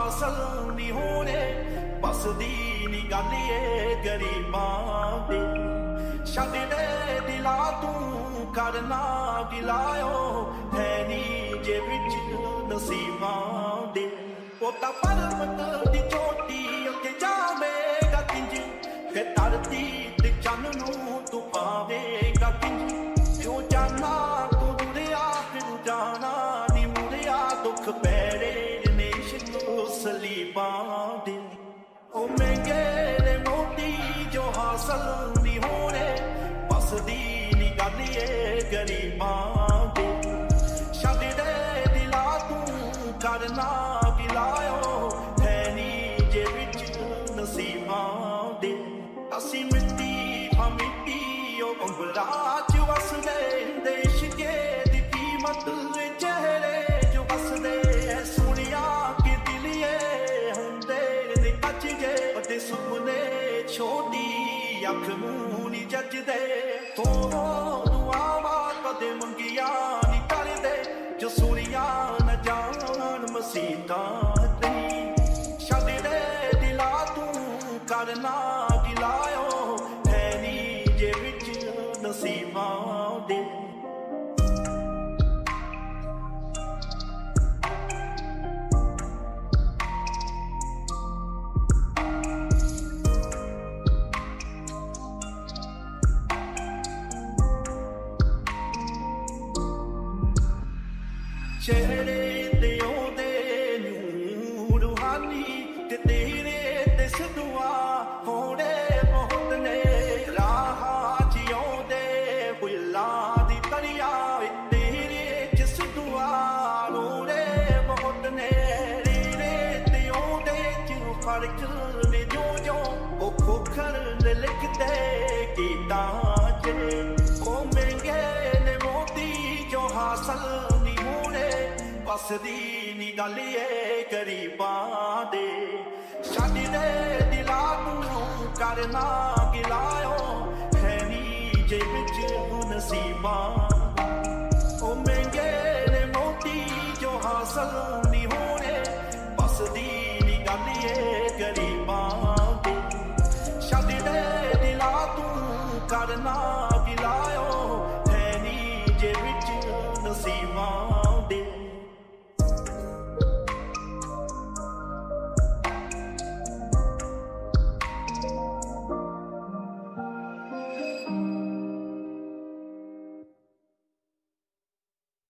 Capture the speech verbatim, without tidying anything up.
हासिल नहीं होने बसदी नी गल ये गरीबां दे छड्ड दे दिला तू करना गिलायो है नी जे विच नसीबां दे पोता पर्वत दी चोटी उत्ते जावेगा किंज ते धरती ते चन्न नूं तू पावेगा किंज जो जाना तू दुरिया फिर जाना नी मुरिया दुख पैरे ने शिकू सलीबां दे ओ महंगे ने मोती जो हासिल नहीं होने बसदी नी गल ये गरीबां दे छड्ड दे दिला तू करना गिलायो है नी जे विच नसीबां दे असी मिट्टी हां मिट्टी ओ उंगला च वसदे देशके दी कीमत चेहरे जो वसदे सुनिया कि दिलिए हुंदे ने कच जे ते सुपने छोटी अख मूंह नी जजदे तो दुआवा कदे मंगिया नी करदे जो सुनिया न जान मसीतां ते छड्ड दे दिला तू करना गिलायो है नी जे विच नसीबां दे चेहरे ते ओदे नूर रूहानी ते तेरे ते सदुआ होने बहुत ने राह जियोंदे बुल्ला दी तरिया तेरे च सदुआ रोने बहुत ने तेरे ते ओदे च फर्क ने जो जो ओ खोखर ने लिखदे कीता जे ओ महंगे ने मोती जो हासिल बसदी नी गल ये गरीबां दे छड्ड दे दिला तू करना गिलायो है नी जे विच नसीबां